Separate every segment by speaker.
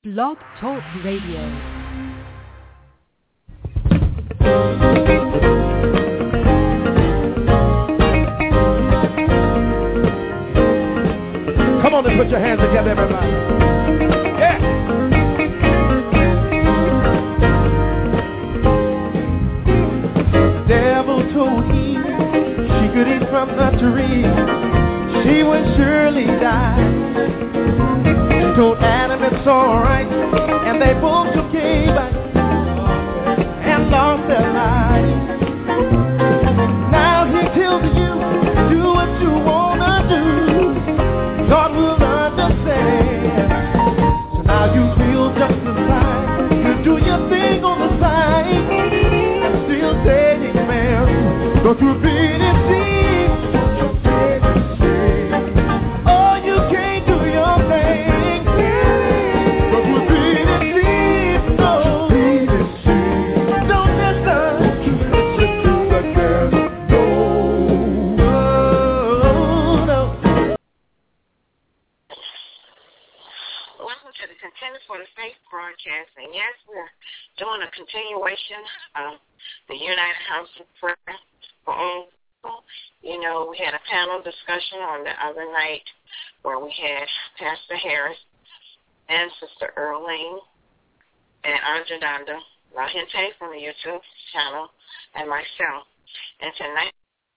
Speaker 1: Blog Talk Radio.
Speaker 2: Come on and put your hands together, everybody. Yeah. The devil told Eve she could eat from the tree. She would surely die. He told Adam it's alright, and they both took a bite and lost their lives. Now he tells you, do what you wanna do. God will understand. So now you feel just as fine. You do your thing on the side and still say amen. Don't you be deceived. Oh, you can't do your thing. Don't you be deceived. No. Don't listen to the devil. No.
Speaker 3: Welcome to the Contenders for the Faith broadcast, and yes, we're doing a continuation of the United House of Prayer for all people. You know, we had a panel discussion on the other night where we had Pastor Harris and Sister Earlene and Andra Donda, La Gente from the YouTube channel, and myself. And tonight,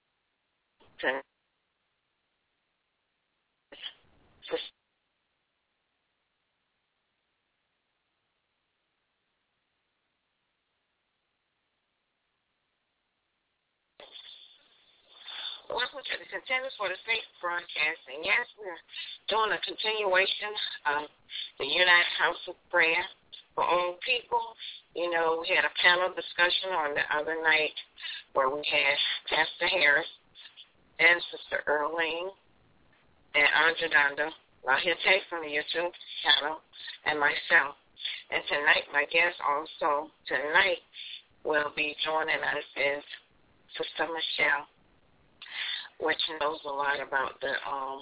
Speaker 3: welcome to the Contenders for the Faith broadcast, and yes, we're doing a continuation of the United House of Prayer for all people. You know, we had a panel discussion on the other night where we had Pastor Harris and Sister Earlene and Andra Donda, La Gente from the YouTube channel, and myself. And tonight, my guest also tonight will be joining us is Sister Michelle, which knows a lot about the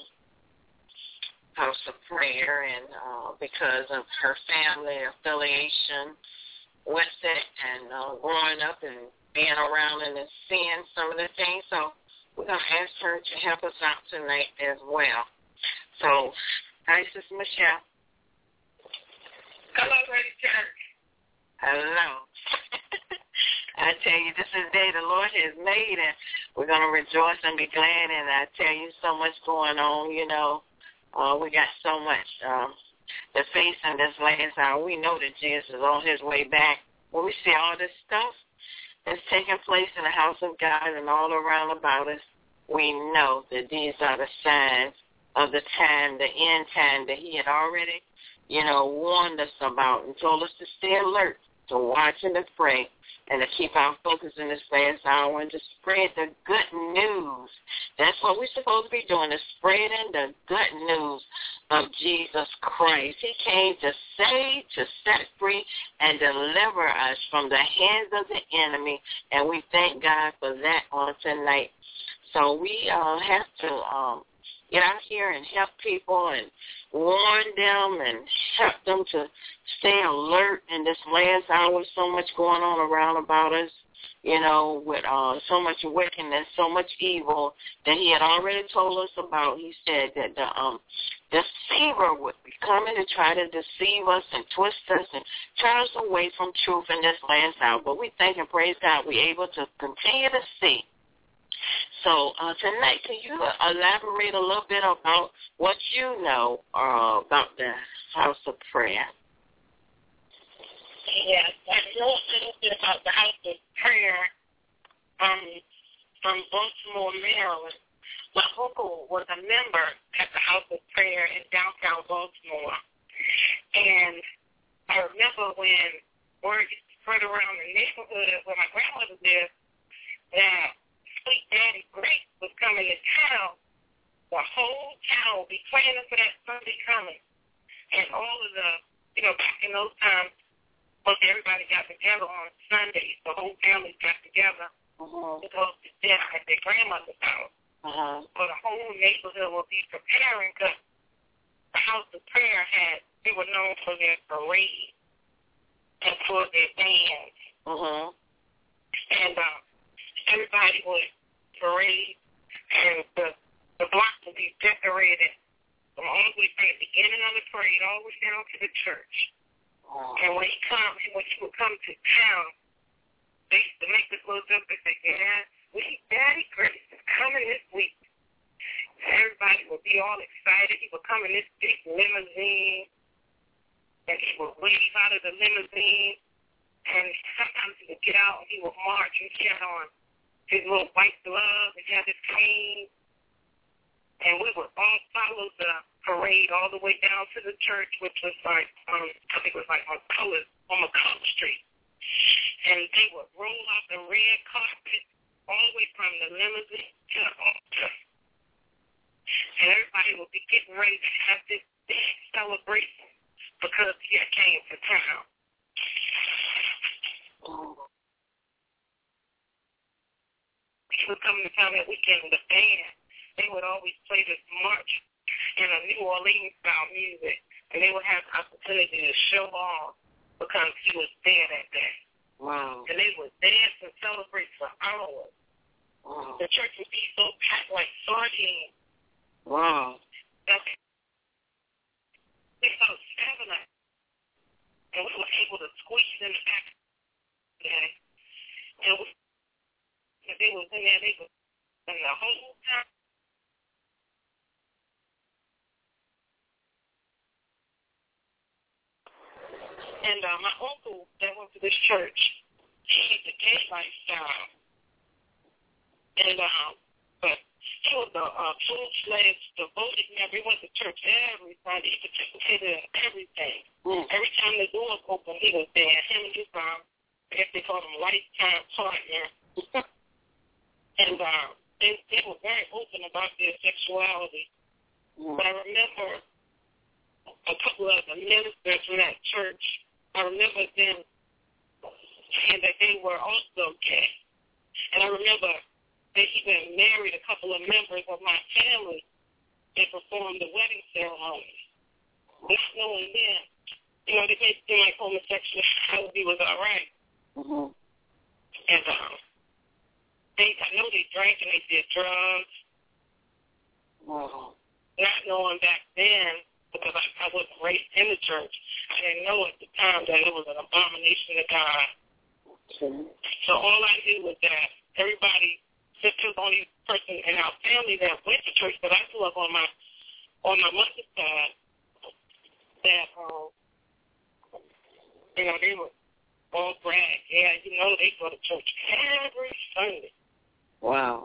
Speaker 3: House of Prayer, and because of her family affiliation with it and growing up and being around and seeing some of the things. So we're going to ask her to help us out tonight as well. So, hi, Sister Michelle.
Speaker 4: Hello, Lady Church.
Speaker 3: Hello. I tell you, this is the day the Lord has made, and we're going to rejoice and be glad. And I tell you, so much going on, you know. We got so much to face in this last hour. We know that Jesus is on his way back. When we see all this stuff that's taking place in the house of God and all around about us, we know that these are the signs of the time, the end time that he had already, you know, warned us about and told us to stay alert, to watch and to pray, and to keep our focus in this last hour and to spread the good news. That's what we're supposed to be doing, is spreading the good news of Jesus Christ. He came to save, to set free, and deliver us from the hands of the enemy, and we thank God for that on tonight. So we have to get out here and help people and warn them and help them to stay alert in this last hour. So much going on around about us, you know, with so much wickedness, so much evil that he had already told us about. He said that the deceiver would be coming to try to deceive us and twist us and turn us away from truth in this last hour. But we thank and praise God we're able to continue to see. So tonight, can you elaborate a little bit about what you know about the House of Prayer?
Speaker 4: Yes, I know a little bit about the House of Prayer from Baltimore, Maryland. My uncle was a member at the House of Prayer in downtown Baltimore. And I remember when word spread around the neighborhood where my grandmother lived that Sweet Daddy Grace was coming to town, the whole town would be planning for that Sunday coming. And all of the, you know, back in those times, most everybody got together on Sundays. The whole family got together to go to dinner at their grandmother's house. So the whole neighborhood will be preparing because the House of Prayer they were known for their parade and for their bands.
Speaker 3: Mm-hmm.
Speaker 4: And everybody would parade, and the block would be decorated from all the way from the beginning of the parade all the way down to the church.
Speaker 3: Wow.
Speaker 4: And when he would come to town, they used to make this little joke. They say, "Yeah, Daddy Grace is coming this week." And everybody would be all excited. He would come in this big limousine, and he would wave out of the limousine. And sometimes he would get out and he would march, and he had on his little white gloves and he had his cane. And we would all follow the parade all the way down to the church, which was like, I think it was like on McCullough Street. And they would roll out the red carpet all the way from the limousine to the altar. And everybody would be getting ready to have this big celebration because he had came to town. He would come to town that weekend with a band. They would always play this march in a New Orleans style music, and they would have the opportunity to show off because he was there that day.
Speaker 3: Wow.
Speaker 4: And they would dance and celebrate for hours.
Speaker 3: Wow.
Speaker 4: The church would be so packed like sardines.
Speaker 3: Wow.
Speaker 4: Okay. They felt 7 of us, and we were able to squeeze in the back. Okay. And if they was in there, they was in the whole time. And my uncle that went to this church, he's a gay lifestyle. And but he was a full-fledged devoted member. He went to church every Sunday. He participated in everything. Every time the doors opened, he was there. Him and his I guess they called him lifetime partner. And they were very open about their sexuality. But I remember a couple of the ministers from that church, I remember them saying that they were also gay. And I remember they even married a couple of members of my family. They performed the wedding ceremony. Not knowing them, they made it seem like homosexuality was all right.
Speaker 3: Mm-hmm.
Speaker 4: And I know they drank and they did drugs.
Speaker 3: Wow.
Speaker 4: Not knowing back then, because I wasn't raised in the church, I didn't know at the time that it was an abomination to God.
Speaker 3: Okay.
Speaker 4: So all I knew was that everybody, this was the only person in our family that went to church that I grew up on my mother's side, that, they were all brag. Yeah, they go to church every Sunday.
Speaker 3: Wow.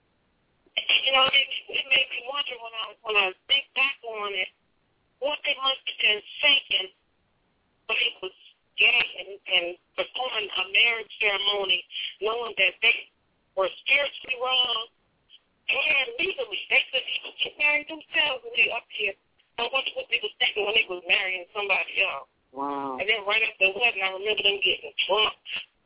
Speaker 4: It made me wonder when I think back on it, what they must have been thinking when they was gay and performing a marriage ceremony, knowing that they were spiritually wrong and legally. They couldn't even get married themselves when they up here. I wonder what they was thinking when they was marrying somebody else.
Speaker 3: Wow.
Speaker 4: And then right after the wedding, I remember them getting drunk.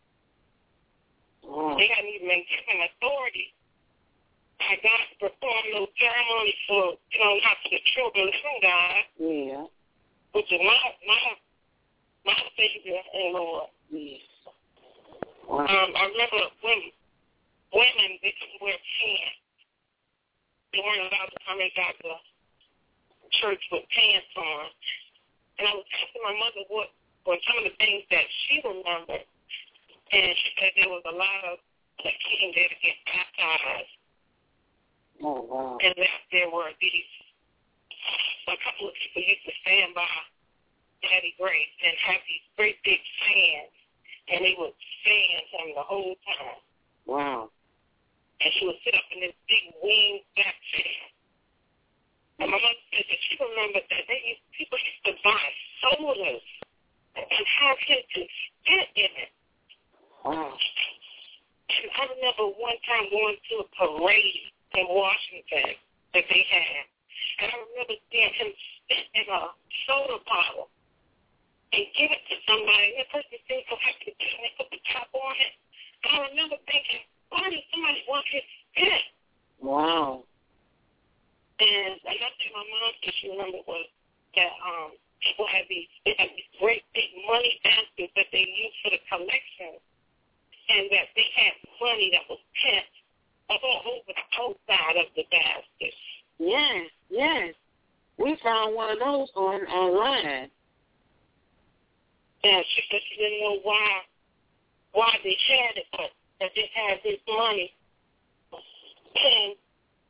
Speaker 3: Wow.
Speaker 4: They hadn't even been given authority. I got to perform those ceremonies for, not for the children from God.
Speaker 3: Yeah.
Speaker 4: Which is my Savior and Lord.
Speaker 3: Yes. Wow.
Speaker 4: I remember women, they couldn't wear pants. They weren't allowed to come inside the church with pants on. And I was asking my mother what were some of the things that she remembered. And she said there was a lot of that came there to get baptized.
Speaker 3: Oh, wow.
Speaker 4: And that there were a couple of people used to stand by Daddy Grace and have these great big fans, and they would fan him the whole time.
Speaker 3: Wow.
Speaker 4: And she would sit up in this big winged back fan. And my mother said that she remembered that people used to buy sodas and have him to spit in it.
Speaker 3: Wow.
Speaker 4: And I remember one time going to a parade in Washington that they had. And I remember seeing him spit in a soda bottle and give it to somebody. And the person seemed so happy to put the top on it. And I remember thinking, why does somebody want his spit?
Speaker 3: Wow.
Speaker 4: And another thing my mom said she remembered was that people had these great big money baskets that they used for the collection, and that they had money that was pent all over the outside of the basket.
Speaker 3: Yes, yes. We found one of those online.
Speaker 4: Yeah, she said she didn't know why they had it, but that they had this money pinned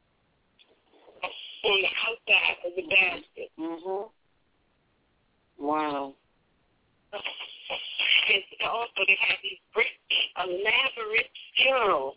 Speaker 4: on the outside of the basket.
Speaker 3: Mhm. Wow.
Speaker 4: And also they had these great elaborate funerals.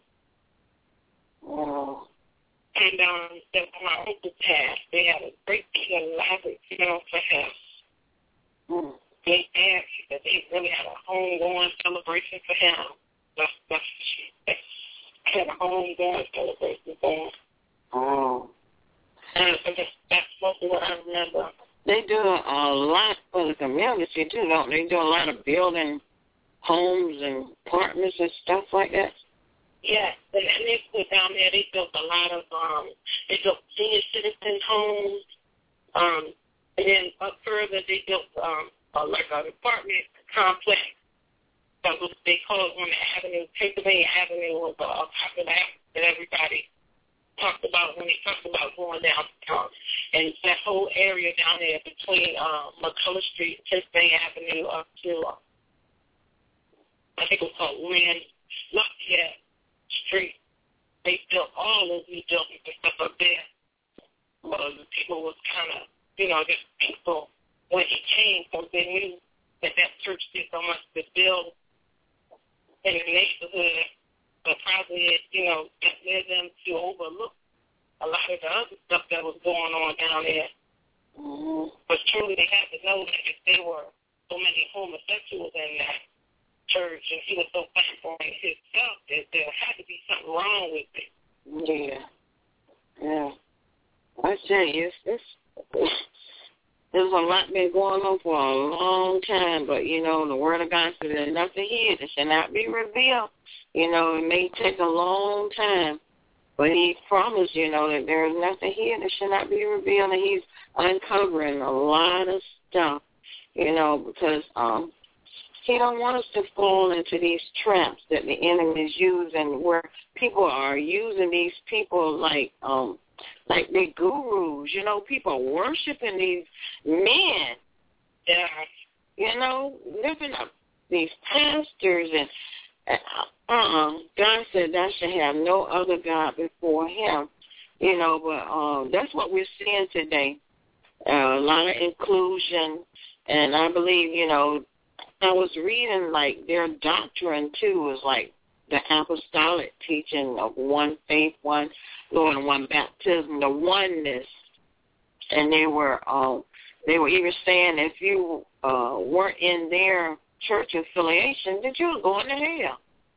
Speaker 3: Wow.
Speaker 4: And that my uncle passed. They had a great elaborate funeral for him.
Speaker 3: Mm.
Speaker 4: They really had a homegoing celebration for him. That's had a homegoing celebration for him.
Speaker 3: Oh.
Speaker 4: And that's mostly what I remember.
Speaker 3: They do a lot for the community too, don't they? Do a lot of building homes and apartments and stuff like that.
Speaker 4: Yeah, and they put down there. They built a lot of they built senior citizen homes. And then up further, they built like an apartment complex that was they called on the Avenue. Pennsylvania Avenue was popular that everybody talked about when they talked about going downtown. And that whole area down there between McCullough Street, Pennsylvania Avenue, up to I think it was called Lafayette Street. They built all of these buildings and stuff up there. The people was kind of, just people, when he came, because they knew that church did so much to build in the neighborhood, but probably it, just led them to overlook a lot of the other stuff that was going on down there.
Speaker 3: Mm-hmm.
Speaker 4: But truly, they had to know that if there were so many homosexuals in that church, and he was so thankful in himself, that there had to be something wrong with it.
Speaker 3: Yeah. Yeah. I tell you, there's a lot been going on for a long time, but, the Word of God says there's nothing hid that shall not be revealed. It may take a long time, but he promised, that there is nothing here that shall not be revealed, and he's uncovering a lot of stuff, because he don't want us to fall into these traps that the enemy is using, where people are using these people like they're gurus. People are worshiping these men.
Speaker 4: Yeah.
Speaker 3: Lifting up these pastors and God said thou shalt have no other God before him. But that's what we're seeing today. A lot of inclusion, and I believe, I was reading, like, their doctrine, too, was like the apostolic teaching of one faith, one Lord, and one baptism, the oneness. And they were even saying if you weren't in their church affiliation, that you were going to hell.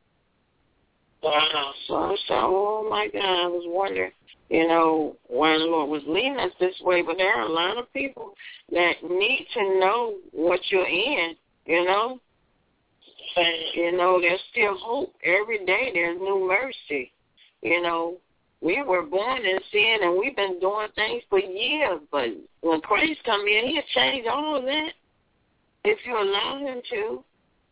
Speaker 3: Wow. So I said, oh, my God, I was wondering, why the Lord was leading us this way. But there are a lot of people that need to know what you're in. And, there's still hope. Every day there's new mercy. We were born in sin, and we've been doing things for years. But when Christ comes in, he'll change all of that if you allow him to.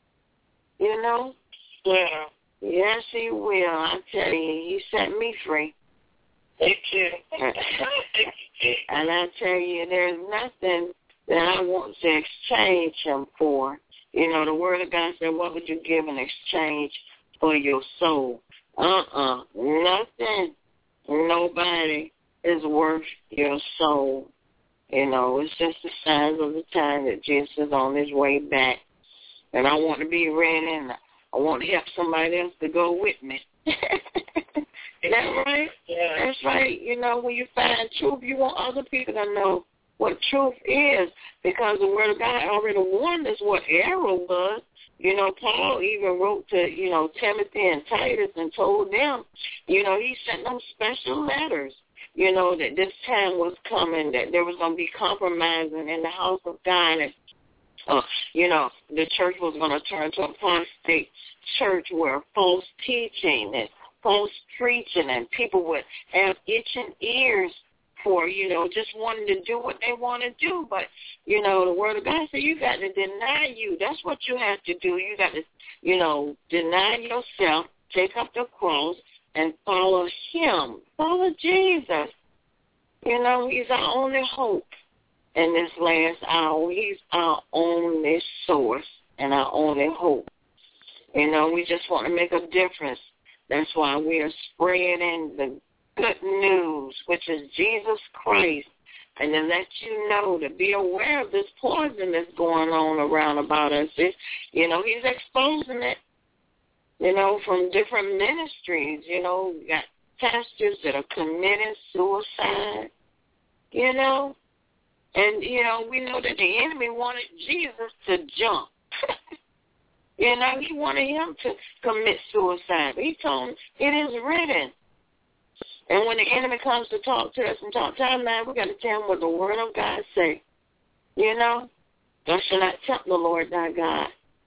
Speaker 4: Yeah.
Speaker 3: Yes, he will. I tell you, he set me free.
Speaker 4: Thank you.
Speaker 3: And I tell you, there's nothing that I want to exchange him for. The Word of God said, what would you give in exchange for your soul? Nothing. Nobody is worth your soul. It's just the signs of the time that Jesus is on his way back. And I want to be ready, and I want to help somebody else to go with me. Is that right?
Speaker 4: Yeah.
Speaker 3: That's right. When you find truth, you want other people to know what truth is, because the Word of God already warned us what error was. Paul even wrote to, Timothy and Titus and told them, he sent them special letters, that this time was coming, that there was going to be compromising in the house of God, and, the church was going to turn to a apostate church where false teaching and false preaching, and people would have itching ears for, just wanting to do what they want to do. But, the Word of God says you got to deny you. That's what you have to do. You got to, deny yourself, take up the cross, and follow Him. Follow Jesus. He's our only hope in this last hour. He's our only source and our only hope. We just want to make a difference. That's why we are spreading the good news, which is Jesus Christ, and to let you know, to be aware of this poison that's going on around about us. He's exposing it, from different ministries. We got pastors that are committing suicide, and, we know that the enemy wanted Jesus to jump. He wanted him to commit suicide. He told him, it is written. And when the enemy comes to talk to us and talk timeline, we got to tell him what the Word of God say. Thou shalt not tempt the Lord thy God.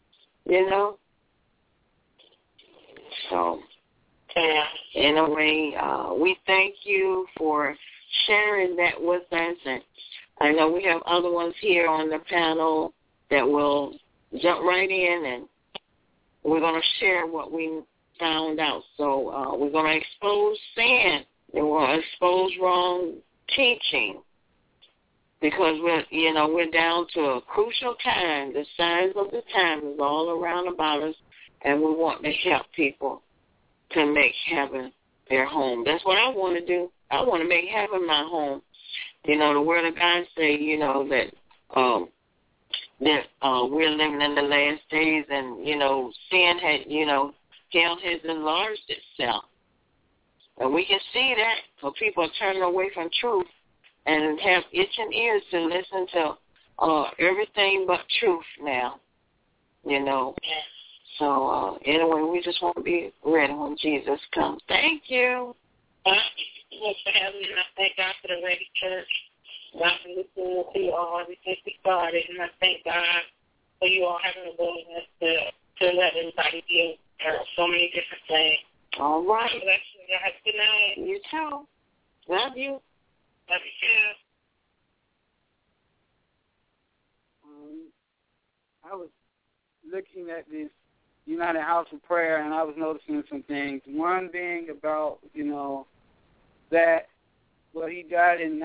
Speaker 3: So, anyway, we thank you for sharing that with us. And I know we have other ones here on the panel that will jump right in, and we're going to share what we found out. So we're going to expose sin, and we'll expose wrong teaching, because we're down to a crucial time. The signs of the time is all around about us, and we want to help people to make heaven their home. That's what I want to do. I want to make heaven my home. The Word of God say, that we're living in the last days, and, sin had, hell has enlarged itself. And we can see that, so people are turning away from truth and have itching ears to listen to everything but truth now, So, anyway, we just want to be ready when Jesus comes. Thank you.
Speaker 4: Thanks for having me, and I thank God for the Ready Church. God for listening to you all ever since we started, and I thank God for you all having the willingness to let everybody hear so many different things.
Speaker 3: All right.
Speaker 4: God bless you. Have a good night.
Speaker 3: You too. Love you.
Speaker 4: Love you too.
Speaker 5: I was looking at this United House of Prayer, and I was noticing some things. One being about, that, he died in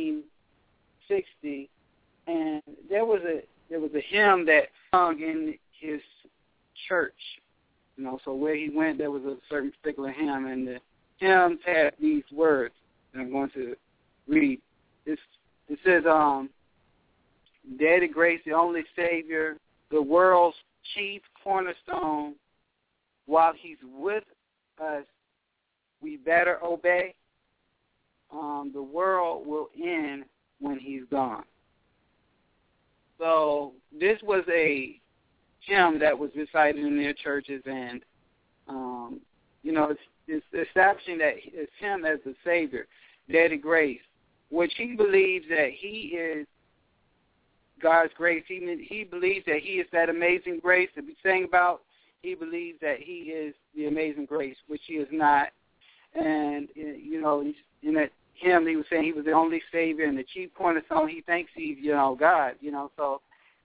Speaker 5: 1960, and there was a hymn that sung in his church, so where he went, there was a certain particular hymn, and the hymn had these words, and I'm going to read. It says, Dead to grace, the only Savior, the world's chief cornerstone, while he's with us, we better obey. The world will end when he's gone. So this was a hymn that was recited in their churches, and it's establishing that it's him as the Savior, dead to grace, which he believes that he is God's grace. He believes that he is that amazing grace that we sang about. He believes that he is the amazing grace, which he is not. And, in that hymn, he was saying he was the only Savior and the chief cornerstone. He thinks he's, God, so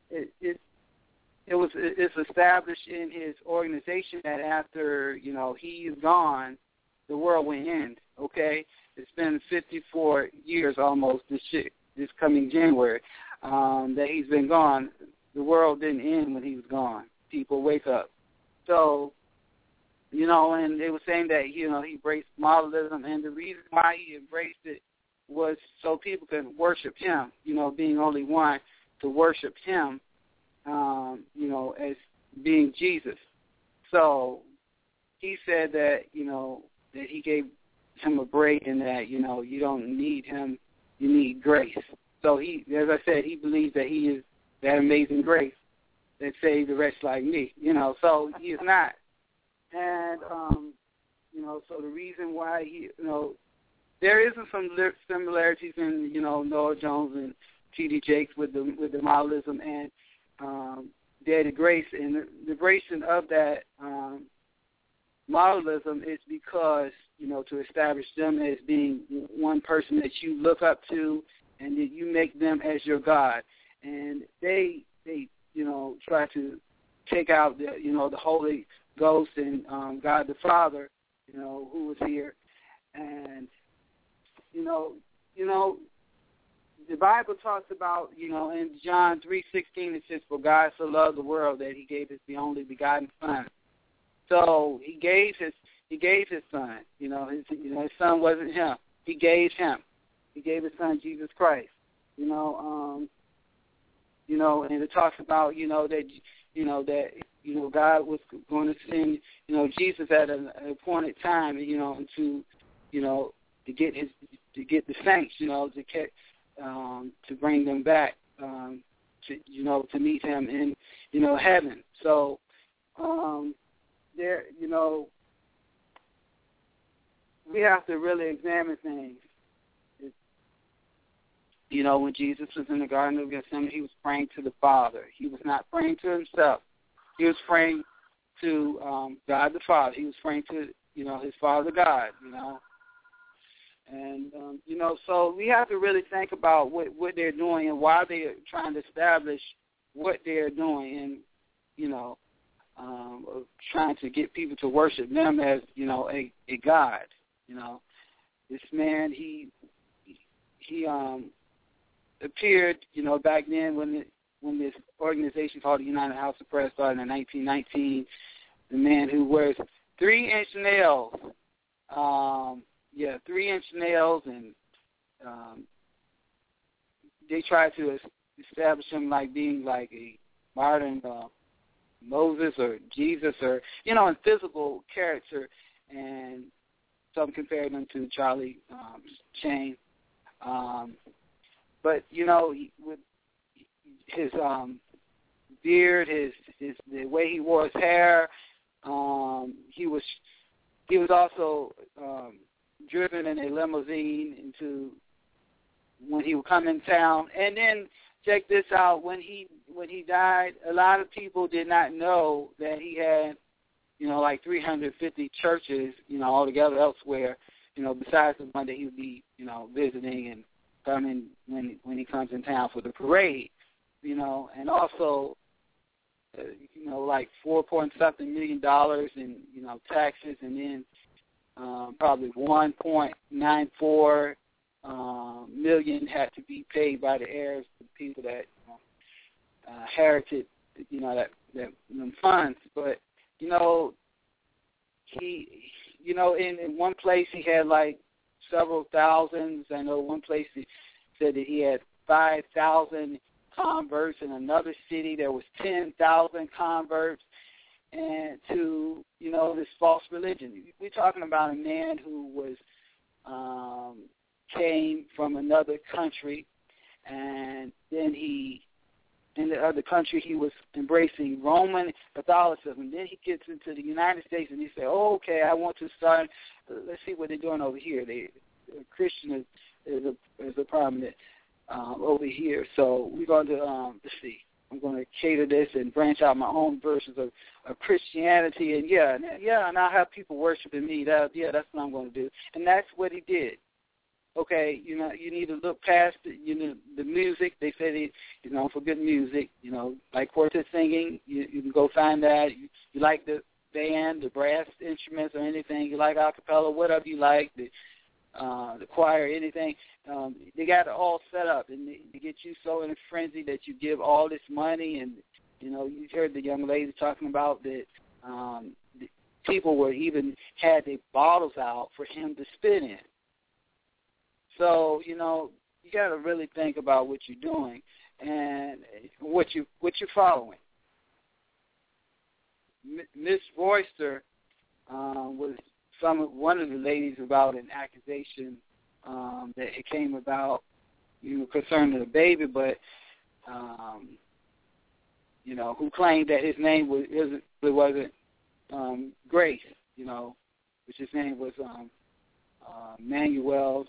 Speaker 5: it's established in his organization that after, he is gone, the world will end, okay? It's been 54 years almost this coming January that he's been gone. The world didn't end when he was gone. People wake up. So, and they were saying that, he embraced modernism, and the reason why he embraced it was so people can worship him, being only one, to worship him, as being Jesus. So he said that, that he gave him a break and that, you don't need him, you need grace. So he, as I said, he believes that he is that amazing grace that saved the wretch like me, so he is not. And, so the reason why he, there isn't some similarities in, Noah Jones and T.D. Jakes with the modernism and Dead to Grace, and the vibration of that modalism is because, to establish them as being one person that you look up to and that you make them as your God. And they try to take out the Holy Ghost and God the Father, who was here. And, the Bible talks about, in John 3:16, it says, "For God so loved the world that he gave his only begotten Son." So he gave his Son. His Son wasn't him. He gave him. He gave his Son, Jesus Christ. And it talks about, that God was going to send, Jesus at an appointed time, to get the saints, to bring them back, to meet him in, heaven. So, we have to really examine things. When Jesus was in the Garden of Gethsemane, he was praying to the Father. He was not praying to himself. He was praying to God the Father. He was praying to, his Father God, And, so we have to really think about what they're doing and why they're trying to establish what they're doing and, trying to get people to worship them as, a God. This man, he appeared, back then when this organization called the United House of Prayer started in 1919. The man who wears 3-inch nails, 3-inch nails, and they tried to establish him like being like a modern Moses or Jesus or, in physical character, and some compared him to Charlie Sheen. But, with his beard, the way he wore his hair, he was also driven in a limousine into when he would come in town. And then check this out: when he died, a lot of people did not know that he had, like 350 churches, altogether elsewhere, besides the one that he would be, visiting and coming when he comes in town for the parade, and also, like $4.something million in, taxes, and then probably $1.94 million had to be paid by the heirs, the people that inherited, them funds. But he, in one place he had like several thousands. I know one place he said that he had 5,000 converts. In another city there was 10,000 converts, and to this false religion. We're talking about a man who was came from another country, and then in the other country he was embracing Roman Catholicism. Then he gets into the United States and he said, "Oh, okay, I want to start. Let's see what they're doing over here. Christian is a prominent over here. So we're going to let's see. I'm going to cater this and branch out my own versions of Christianity, and and I'll have people worshiping me. That's what I'm going to do." And that's what he did. Okay, you need to look past the music. They say he's known for good music, like quartet singing. You can go find that. You like the band, the brass instruments, or anything. You like a cappella, whatever you like, the choir, anything. They got it all set up, and they get you so in a frenzy that you give all this money. And you heard the young lady talking about that. The people were even had their bottles out for him to spit in. So, you got to really think about what you're doing and what you're following. Miss Royster was one of the ladies about an accusation that it came about, concerning the baby, but who claimed that his name wasn't Grace, which his name was Manuel's.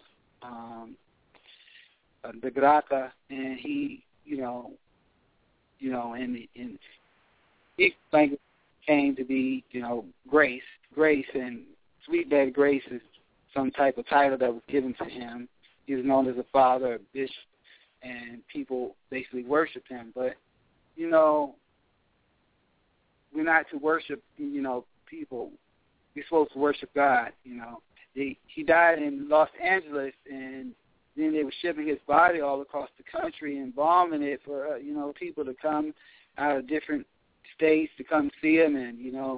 Speaker 5: The Grata, and he, and he language came to be, Grace, Grace, and Sweet Daddy Grace is some type of title that was given to him. He was known as a father, a bishop, and people basically worshiped him. But, you know, we're not to worship, you know, people. We're supposed to worship God, you know. He died in Los Angeles, and then they were shipping his body all across the country, embalming it for, you know, people to come out of different states to come see him, and, you know,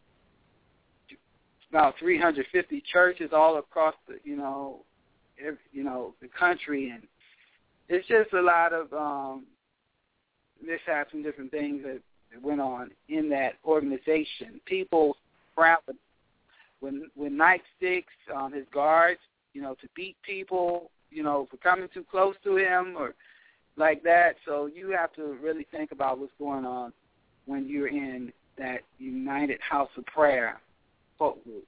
Speaker 5: about 350 churches all across the, the country, and it's just a lot of mishaps and different things that went on in that organization. People traveled with nightsticks, his guards, you know, to beat people, you know, for coming too close to him or like that. So you have to really think about what's going on when you're in that United House of Prayer folk group.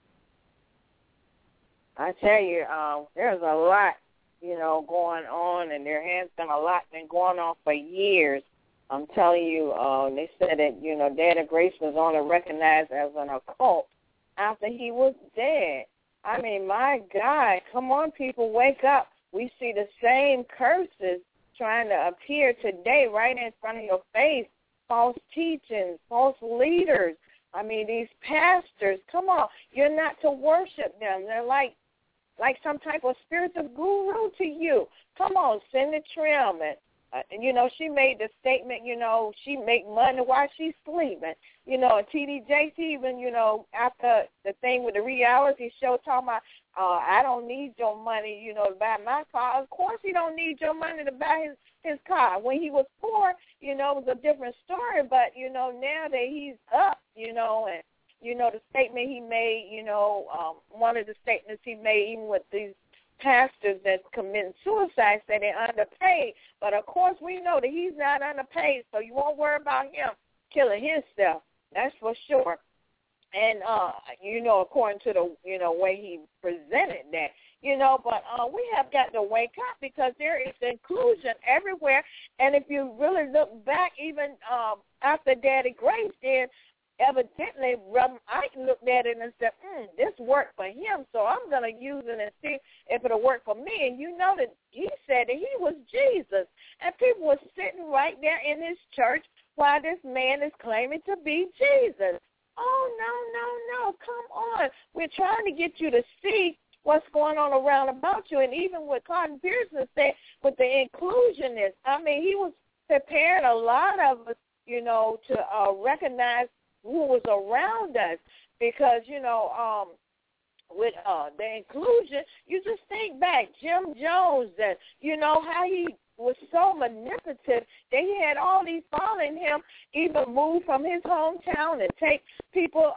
Speaker 3: I tell you, there's a lot, you know, going on, and there has been a lot been going on for years. I'm telling you, they said that, you know, Daddy Grace was only recognized as an occult after he was dead. I mean, my God, come on, people, wake up. We see the same curses trying to appear today right in front of your face, false teachings, false leaders. I mean, these pastors, come on, you're not to worship them. They're like some type of spiritual guru to you. Come on, send the trim. And you know, she made the statement, you know, she make money while she's sleeping. You know, and T.D. Jakes even, you know, after the thing with the reality show talking about, I don't need your money, you know, to buy my car. Of course he don't need your money to buy his car. When he was poor, you know, it was a different story. But, you know, now that he's up, you know, and, you know, the statement he made, you know, one of the statements he made even with these pastors that's committing suicide said they're underpaid. But, of course, we know that he's not underpaid, so you won't worry about him killing himself. That's for sure. And, you know, according to the, you know, way he presented that, you know, but we have got to wake up because there is inclusion everywhere. And if you really look back, even after Daddy Grace did, evidently, Reverend Ike looked at it and said, this worked for him, so I'm going to use it and see if it'll work for me. And you know that he said that he was Jesus. And people were sitting right there in his church while this man is claiming to be Jesus. Oh, no, come on. We're trying to get you to see what's going on around about you. And even what Cotton Pearson said with the inclusionist, I mean, he was preparing a lot of us, you know, to recognize who was around us because, you know, with the inclusion, you just think back, Jim Jones, and, you know, how he was so manipulative that he had all these following him, even move from his hometown and take people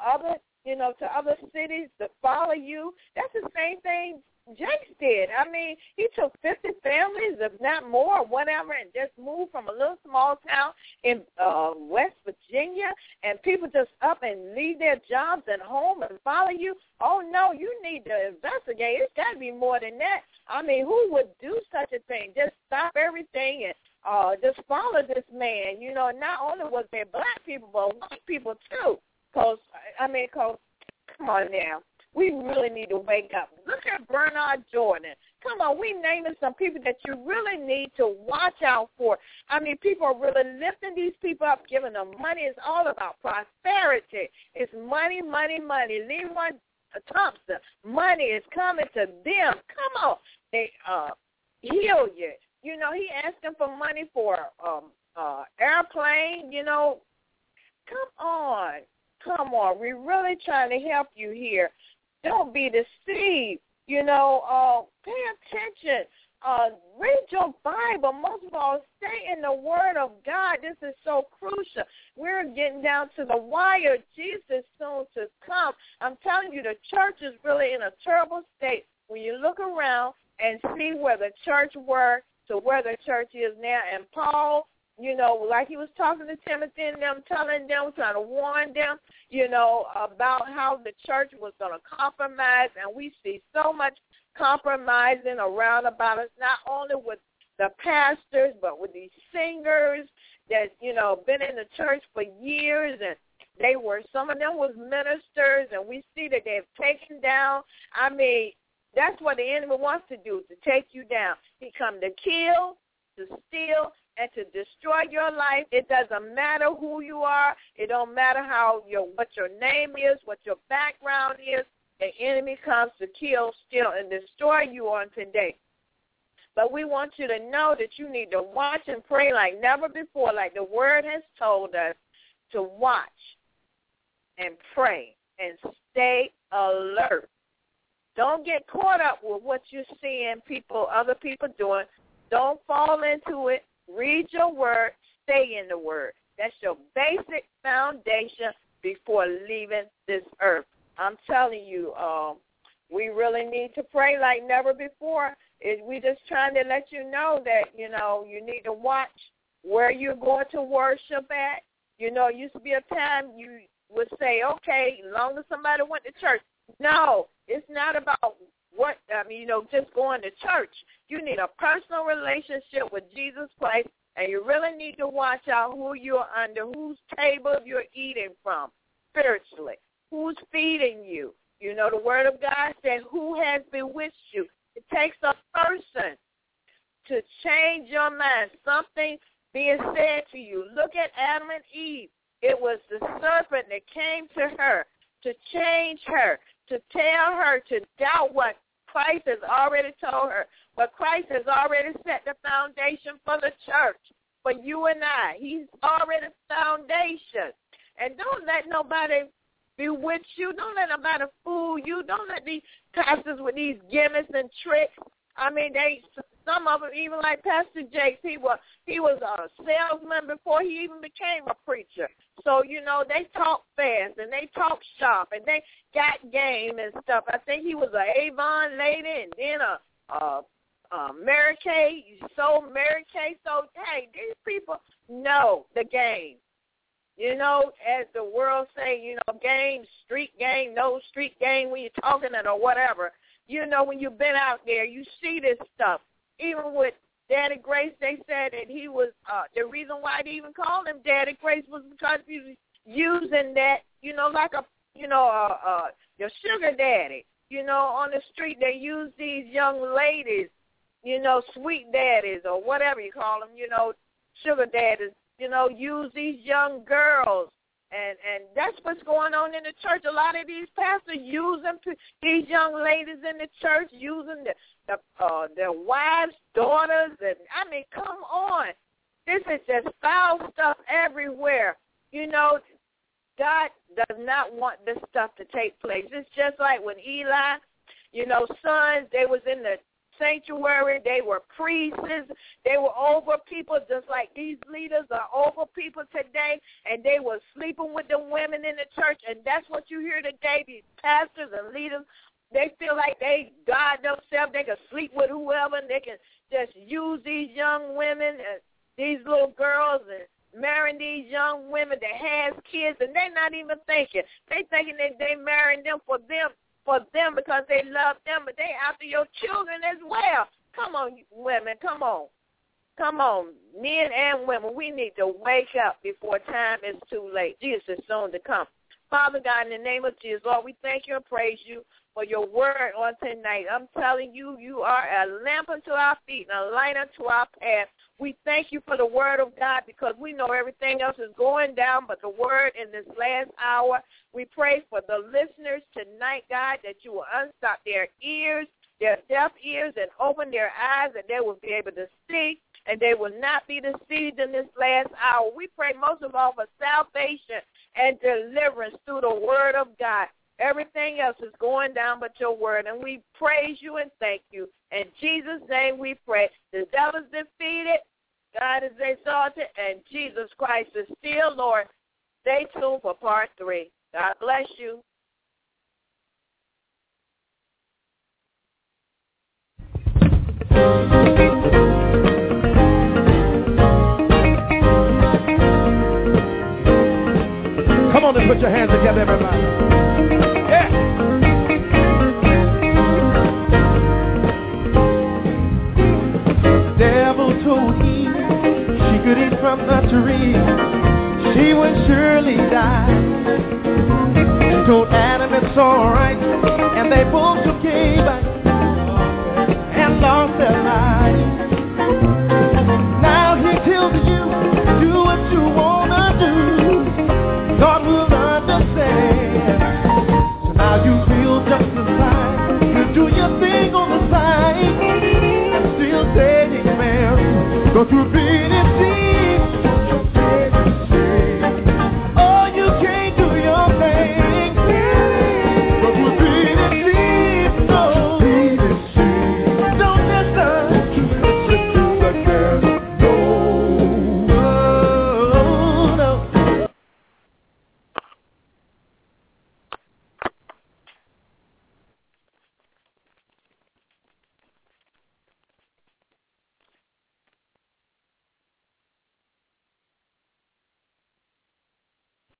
Speaker 3: to other cities to follow you. That's the same thing Jakes did. I mean, he took 50 families, if not more, whatever, and just moved from a little small town in West Virginia, and people just up and leave their jobs and home and follow you. Oh, no, you need to investigate. It's got to be more than that. I mean, who would do such a thing? Just stop everything and just follow this man. You know, not only was there black people, but white people, too. Because, come on now. We really need to wake up. Look at Bernard Jordan. Come on, we naming some people that you really need to watch out for. I mean, people are really lifting these people up, giving them money. It's all about prosperity. It's money, money, money. Leroy Thompson, money is coming to them. Come on. They heal you. You know, he asked them for money for airplane, you know. Come on. We're really trying to help you here. Don't be deceived. You know, pay attention. Read your Bible. Most of all, stay in the Word of God. This is so crucial. We're getting down to the wire. Jesus is soon to come. I'm telling you, the church is really in a terrible state. When you look around and see where the church were to where the church is now, and Paul, you know, like he was talking to Timothy and them, telling them, trying to warn them, you know, about how the church was going to compromise. And we see so much compromising around about us, not only with the pastors, but with these singers that, you know, been in the church for years and
Speaker 6: Some of them was ministers, and we see that they've taken down. I mean, that's what the enemy wants to do, to take you down. He come to kill, to steal, and to destroy your life. It doesn't matter who you are. It don't matter what your name is, what your background is. The enemy comes to kill, steal, and destroy you on today. But we want you to know that you need to watch and pray like never before, like the Word has told us to watch and pray and stay alert. Don't get caught up with what you're seeing other people doing. Don't fall into it. Read your Word. Stay in the Word. That's your basic foundation before leaving this earth. I'm telling you, we really need to pray like never before. We're just trying to let you know that, you need to watch where you're going to worship at. It used to be a time you would say, okay, as long as somebody went to church. No, it's not about just going to church. You need a personal relationship with Jesus Christ, and you really need to watch out who you're under, whose table you're eating from spiritually, who's feeding you. The Word of God said, who has bewitched you? It takes a person to change your mind, something being said to you. Look at Adam and Eve. It was the serpent that came to her to change her, to tell her to doubt what Christ has already told her. But Christ has already set the foundation for the church, for you and I. He's already the foundation. And don't let nobody bewitch you. Don't let nobody fool you. Don't let these pastors with these gimmicks and tricks. I mean, some of them, even like Pastor Jakes, he was a salesman before he even became a preacher. So, they talk fast and they talk sharp and they got game and stuff. I think he was an Avon lady and then a Mary Kay. You sold Mary Kay. So, hey, these people know the game. As the world say, game, street game, no street game when you're talking it or whatever. When you've been out there, you see this stuff. Even with Daddy Grace, they said that he was, the reason why they even called him Daddy Grace was because he was using that, like your sugar daddy. On the street, they use these young ladies, sweet daddies or whatever you call them, sugar daddies, use these young girls. And that's what's going on in the church. A lot of these pastors use these young ladies in the church, using their wives, daughters, and I mean, come on. This is just foul stuff everywhere. God does not want this stuff to take place. It's just like when Eli, sons, they was in the sanctuary, they were priests, they were over people just like these leaders are over people today, and they were sleeping with the women in the church, and that's what you hear today, these pastors and leaders. They feel like they God themselves, they can sleep with whoever, and they can just use these young women, these little girls, and marrying these young women that has kids, and they're not even thinking. They thinking that they marrying them for them because they love them, but they after your children as well. Come on, women, come on. Men and women, we need to wake up before time is too late. Jesus is soon to come. Father God, in the name of Jesus, Lord, we thank you and praise you for your word on tonight. I'm telling you, you are a lamp unto our feet and a light unto our path. We thank you for the word of God because we know everything else is going down but the word in this last hour. We pray for the listeners tonight, God, that you will unstop their ears, their deaf ears, and open their eyes, that they will be able to see, and they will not be deceived in this last hour. We pray most of all for salvation and deliverance through the word of God. Everything else is going down but your word, and we praise you and thank you. In Jesus' name we pray. The devil is defeated, God is exalted, and Jesus Christ is still Lord. Stay tuned for part 3. God bless you.
Speaker 2: Come on and put your hands together, everybody. Yeah. The devil told Eve she could eat from the tree. she would surely die. She told Adam it's alright, and they both